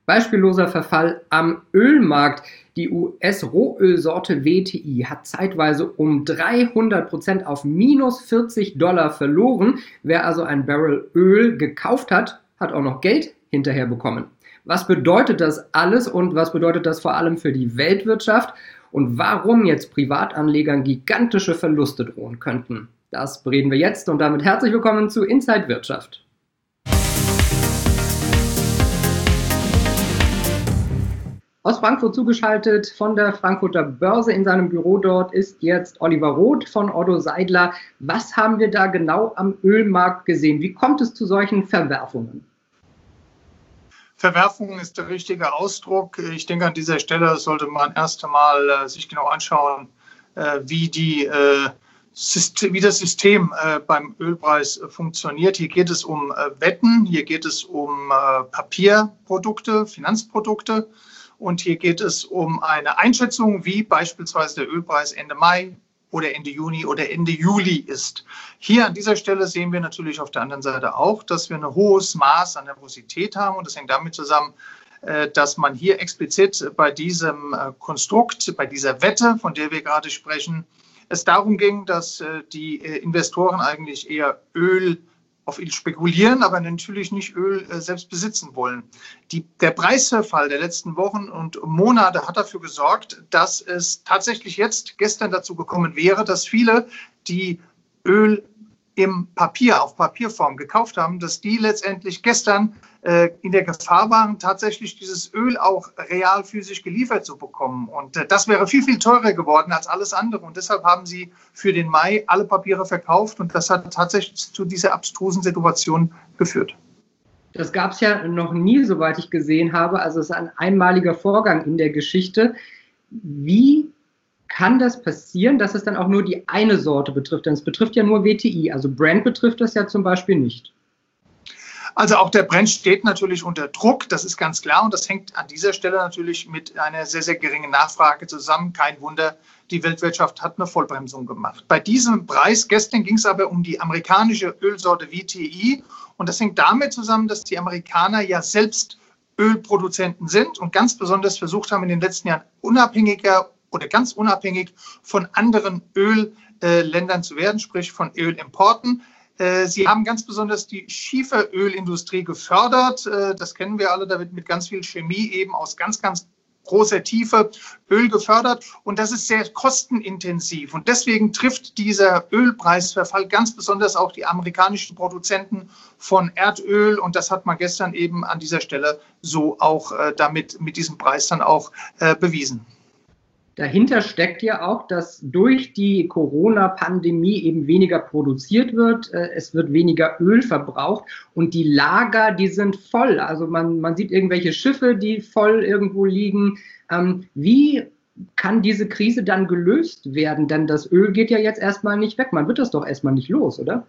Beispielloser Verfall am Ölmarkt. Die US-Rohölsorte WTI hat zeitweise um 300% auf minus $40 verloren. Wer also ein Barrel Öl gekauft hat, hat auch noch Geld hinterher bekommen. Was bedeutet das alles und was bedeutet das vor allem für die Weltwirtschaft und warum jetzt Privatanlegern gigantische Verluste drohen könnten? Das bereden wir jetzt und damit herzlich willkommen zu Inside Wirtschaft. Aus Frankfurt zugeschaltet von der Frankfurter Börse in seinem Büro dort ist jetzt Oliver Roth von Otto Seidler. Was haben wir da genau am Ölmarkt gesehen? Wie kommt es zu solchen Verwerfungen? Verwerfung ist der richtige Ausdruck. Ich denke, an dieser Stelle sollte man erst einmal sich genau anschauen, wie das System beim Ölpreis funktioniert. Hier geht es um Wetten, hier geht es um Papierprodukte, Finanzprodukte. Und hier geht es um eine Einschätzung, wie beispielsweise der Ölpreis Ende Mai oder Ende Juni oder Ende Juli ist. Hier an dieser Stelle sehen wir natürlich auf der anderen Seite auch, dass wir ein hohes Maß an Nervosität haben. Und das hängt damit zusammen, dass man hier explizit bei diesem Konstrukt, bei dieser Wette, von der wir gerade sprechen, es darum ging, dass die Investoren eigentlich eher auf Öl spekulieren, aber natürlich nicht Öl selbst besitzen wollen. Der Preisverfall der letzten Wochen und Monate hat dafür gesorgt, dass es tatsächlich gestern dazu gekommen wäre, dass viele, die Öl auf Papierform gekauft haben, dass die letztendlich gestern in der Gefahr waren, tatsächlich dieses Öl auch real physisch geliefert zu bekommen. Und das wäre viel, viel teurer geworden als alles andere. Und deshalb haben sie für den Mai alle Papiere verkauft. Und das hat tatsächlich zu dieser abstrusen Situation geführt. Das gab es ja noch nie, soweit ich gesehen habe. Also es ist ein einmaliger Vorgang in der Geschichte. Wie kann das passieren, dass es dann auch nur die eine Sorte betrifft? Denn es betrifft ja nur WTI. Also Brent betrifft das ja zum Beispiel nicht. Also auch der Brent steht natürlich unter Druck, das ist ganz klar. Und das hängt an dieser Stelle natürlich mit einer sehr, sehr geringen Nachfrage zusammen. Kein Wunder, die Weltwirtschaft hat eine Vollbremsung gemacht. Bei diesem Preis gestern ging es aber um die amerikanische Ölsorte WTI. Und das hängt damit zusammen, dass die Amerikaner ja selbst Ölproduzenten sind und ganz besonders versucht haben, in den letzten Jahren unabhängiger oder ganz unabhängig von anderen Ölländern zu werden, sprich von Ölimporten. Sie haben ganz besonders die Schieferölindustrie gefördert. Das kennen wir alle, da wird mit ganz viel Chemie eben aus ganz, ganz großer Tiefe Öl gefördert. Und das ist sehr kostenintensiv. Und deswegen trifft dieser Ölpreisverfall ganz besonders auch die amerikanischen Produzenten von Erdöl. Und das hat man gestern eben an dieser Stelle so auch mit diesem Preis dann auch bewiesen. Dahinter steckt ja auch, dass durch die Corona-Pandemie eben weniger produziert wird, es wird weniger Öl verbraucht und die Lager, die sind voll. Also man sieht irgendwelche Schiffe, die voll irgendwo liegen. Wie kann diese Krise dann gelöst werden? Denn das Öl geht ja jetzt erstmal nicht weg. Man wird das doch erstmal nicht los, oder?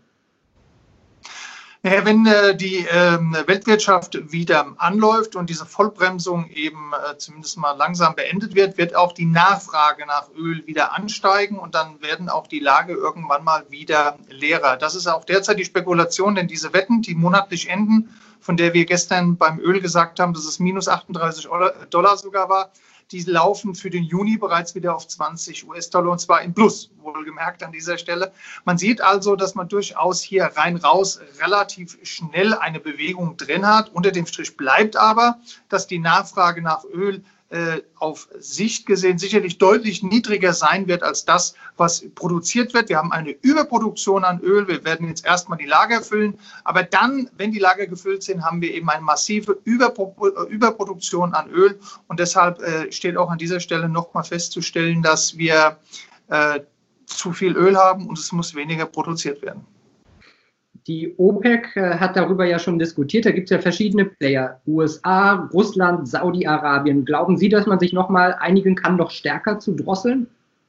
Ja, wenn die Weltwirtschaft wieder anläuft und diese Vollbremsung eben zumindest mal langsam beendet wird, wird auch die Nachfrage nach Öl wieder ansteigen und dann werden auch die Lager irgendwann mal wieder leerer. Das ist auch derzeit die Spekulation, denn diese Wetten, die monatlich enden, von der wir gestern beim Öl gesagt haben, dass es minus $38 sogar war, die laufen für den Juni bereits wieder auf 20 US-Dollar und zwar in Plus, wohlgemerkt an dieser Stelle. Man sieht also, dass man durchaus hier rein-raus relativ schnell eine Bewegung drin hat. Unter dem Strich bleibt aber, dass die Nachfrage nach Öl auf Sicht gesehen sicherlich deutlich niedriger sein wird als das, was produziert wird. Wir haben eine Überproduktion an Öl. Wir werden jetzt erstmal die Lager füllen. Aber dann, wenn die Lager gefüllt sind, haben wir eben eine massive Überproduktion an Öl. Und deshalb steht auch an dieser Stelle nochmal festzustellen, dass wir zu viel Öl haben und es muss weniger produziert werden. Die OPEC hat darüber ja schon diskutiert. Da gibt es ja verschiedene Player. USA, Russland, Saudi-Arabien. Glauben Sie, dass man sich nochmal einigen kann, noch stärker zu drosseln?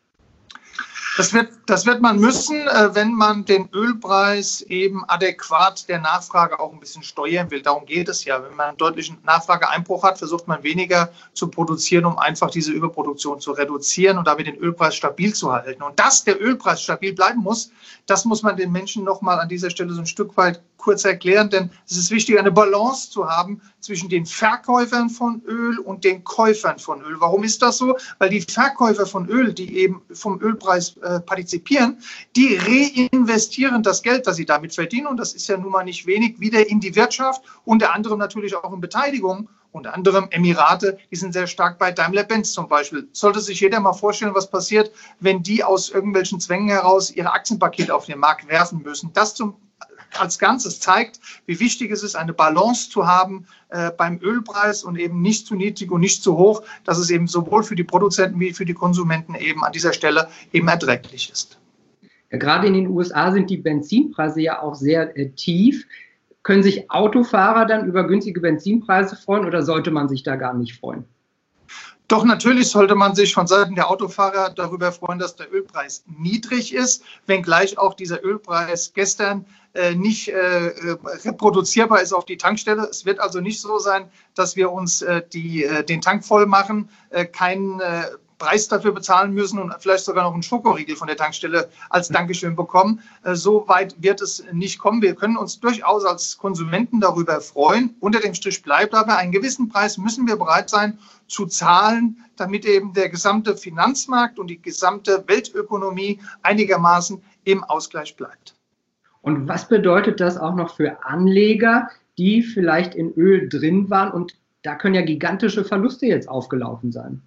Das wird man müssen, wenn man den Ölpreis eben adäquat der Nachfrage auch ein bisschen steuern will. Darum geht es ja. Wenn man einen deutlichen Nachfrageeinbruch hat, versucht man weniger zu produzieren, um einfach diese Überproduktion zu reduzieren und damit den Ölpreis stabil zu halten. Und dass der Ölpreis stabil bleiben muss, das muss man den Menschen nochmal an dieser Stelle so ein Stück weit kurz erklären, denn es ist wichtig, eine Balance zu haben zwischen den Verkäufern von Öl und den Käufern von Öl. Warum ist das so? Weil die Verkäufer von Öl, die eben vom Ölpreis partizipieren, die reinvestieren das Geld, das sie damit verdienen, und das ist ja nun mal nicht wenig, wieder in die Wirtschaft, unter anderem natürlich auch in Beteiligung. Unter anderem Emirate, die sind sehr stark bei Daimler-Benz zum Beispiel. Sollte sich jeder mal vorstellen, was passiert, wenn die aus irgendwelchen Zwängen heraus ihre Aktienpakete auf den Markt werfen müssen. Das als Ganzes zeigt, wie wichtig es ist, eine Balance zu haben beim Ölpreis und eben nicht zu niedrig und nicht zu hoch, dass es eben sowohl für die Produzenten wie für die Konsumenten eben an dieser Stelle eben erträglich ist. Ja, gerade in den USA sind die Benzinpreise ja auch sehr tief. Können sich Autofahrer dann über günstige Benzinpreise freuen oder sollte man sich da gar nicht freuen? Doch natürlich sollte man sich von Seiten der Autofahrer darüber freuen, dass der Ölpreis niedrig ist, wenngleich auch dieser Ölpreis gestern nicht reproduzierbar ist auf die Tankstelle. Es wird also nicht so sein, dass wir uns den Tank voll machen, keinen Preis dafür bezahlen müssen und vielleicht sogar noch einen Schokoriegel von der Tankstelle als Dankeschön bekommen. So weit wird es nicht kommen. Wir können uns durchaus als Konsumenten darüber freuen. Unter dem Strich bleibt aber, einen gewissen Preis müssen wir bereit sein zu zahlen, damit eben der gesamte Finanzmarkt und die gesamte Weltökonomie einigermaßen im Ausgleich bleibt. Und was bedeutet das auch noch für Anleger, die vielleicht in Öl drin waren? Und da können ja gigantische Verluste jetzt aufgelaufen sein.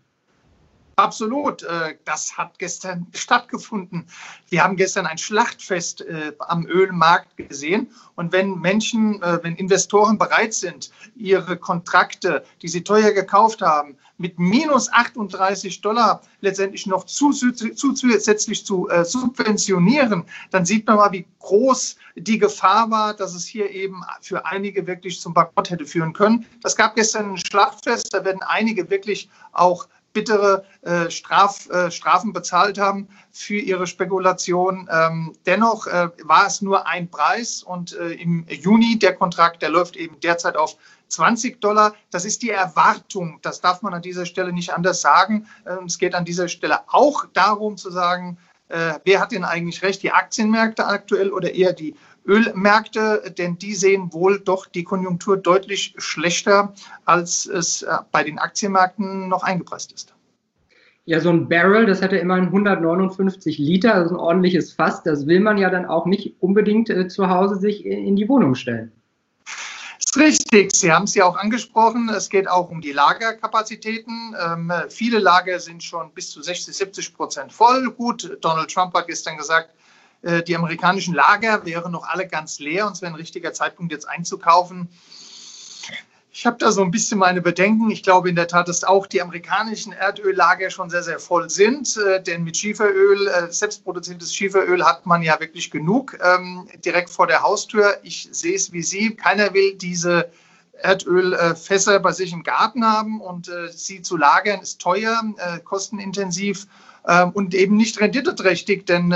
Absolut, das hat gestern stattgefunden. Wir haben gestern ein Schlachtfest am Ölmarkt gesehen. Und wenn wenn Investoren bereit sind, ihre Kontrakte, die sie teuer gekauft haben, mit minus $38 letztendlich noch zusätzlich zu subventionieren, dann sieht man mal, wie groß die Gefahr war, dass es hier eben für einige wirklich zum Bankrott hätte führen können. Das gab gestern ein Schlachtfest, da werden einige wirklich auch bittere Strafen bezahlt haben für ihre Spekulation. Dennoch war es nur ein Preis und im Juni der Kontrakt, der läuft eben derzeit auf $20. Das ist die Erwartung. Das darf man an dieser Stelle nicht anders sagen. Es geht an dieser Stelle auch darum zu sagen, wer hat denn eigentlich recht, die Aktienmärkte aktuell oder eher die Ölmärkte, denn die sehen wohl doch die Konjunktur deutlich schlechter, als es bei den Aktienmärkten noch eingepreist ist. Ja, so ein Barrel, das hätte immerhin 159 Liter, also ein ordentliches Fass. Das will man ja dann auch nicht unbedingt zu Hause sich in die Wohnung stellen. Das ist richtig, Sie haben es ja auch angesprochen, es geht auch um die Lagerkapazitäten. Viele Lager sind schon bis zu 60-70% voll. Gut, Donald Trump hat gestern gesagt, die amerikanischen Lager wären noch alle ganz leer und es wäre ein richtiger Zeitpunkt, jetzt einzukaufen. Ich habe da so ein bisschen meine Bedenken. Ich glaube in der Tat, dass auch die amerikanischen Erdöllager schon sehr, sehr voll sind. Denn mit Schieferöl, selbstproduziertes Schieferöl hat man ja wirklich genug direkt vor der Haustür. Ich sehe es wie Sie. Keiner will diese Erdölfässer bei sich im Garten haben und sie zu lagern ist teuer, kostenintensiv und eben nicht renditeträchtig, denn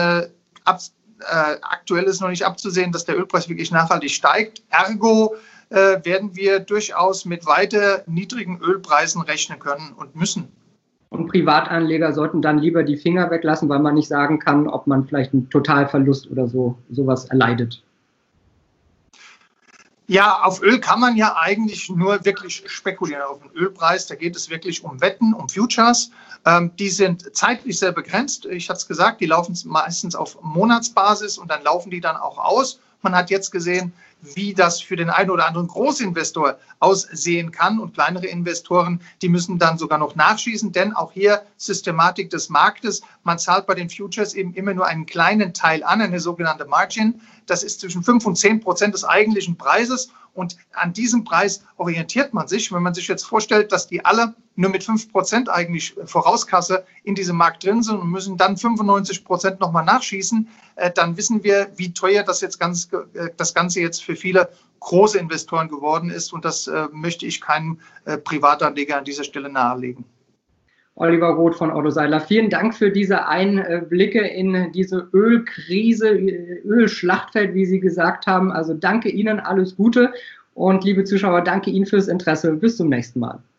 aktuell ist noch nicht abzusehen, dass der Ölpreis wirklich nachhaltig steigt. Ergo werden wir durchaus mit weiter niedrigen Ölpreisen rechnen können und müssen. Und Privatanleger sollten dann lieber die Finger weglassen, weil man nicht sagen kann, ob man vielleicht einen Totalverlust oder sowas erleidet. Ja, auf Öl kann man ja eigentlich nur wirklich spekulieren. Auf den Ölpreis, da geht es wirklich um Wetten, um Futures. Die sind zeitlich sehr begrenzt. Ich hatte es gesagt, die laufen meistens auf Monatsbasis und dann laufen die dann auch aus. Man hat jetzt gesehen, wie das für den einen oder anderen Großinvestor aussehen kann. Und kleinere Investoren, die müssen dann sogar noch nachschießen, denn auch hier Systematik des Marktes. Man zahlt bei den Futures eben immer nur einen kleinen Teil an, eine sogenannte Margin. Das ist zwischen 5 und 10% des eigentlichen Preises. Und an diesem Preis orientiert man sich. Wenn man sich jetzt vorstellt, dass die alle nur mit 5% eigentlich Vorauskasse in diesem Markt drin sind und müssen dann 95% nochmal nachschießen, dann wissen wir, wie teuer das Ganze jetzt für viele große Investoren geworden ist. Und das möchte ich keinem Privatanleger an dieser Stelle nahelegen. Oliver Roth von Otto Seidler, vielen Dank für diese Einblicke in diese Ölkrise, Ölschlachtfeld, wie Sie gesagt haben. Also danke Ihnen, alles Gute und liebe Zuschauer, danke Ihnen fürs Interesse. Bis zum nächsten Mal.